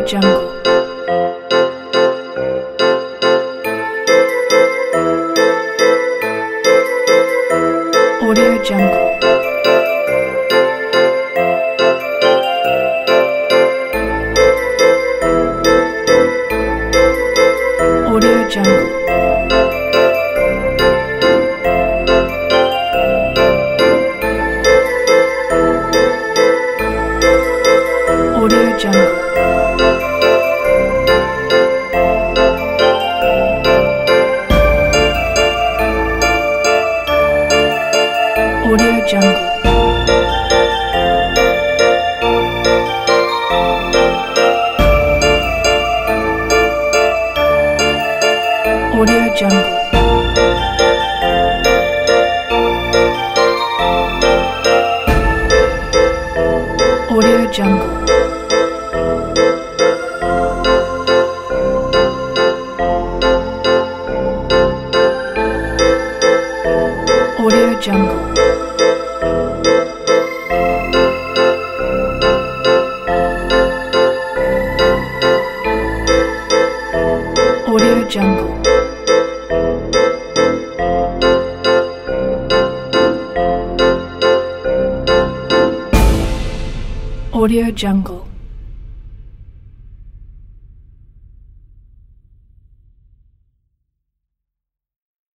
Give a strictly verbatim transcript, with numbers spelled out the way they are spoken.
Jungle. Audio Jungle. Audio Jungle. Audio Jungle. Audio Jungle. Audio Jungle. Audio Jungle. Audio Jungle. Audio Jungle. Audio Jungle.